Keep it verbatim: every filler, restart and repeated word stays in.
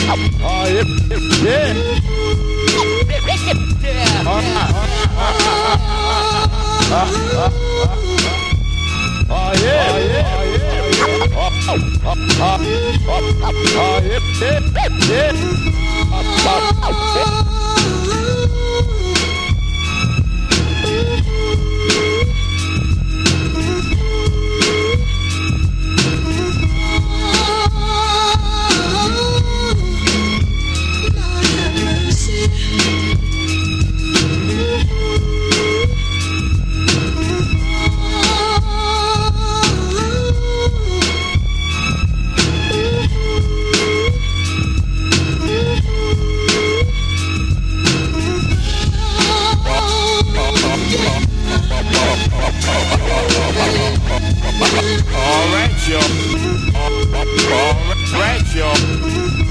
Oh, yeah. Yeah. Oh, oh, yeah. Oh, yeah. Oh, oh, oh, oh, yeah. Yeah. Yeah. All right, y'all. All right.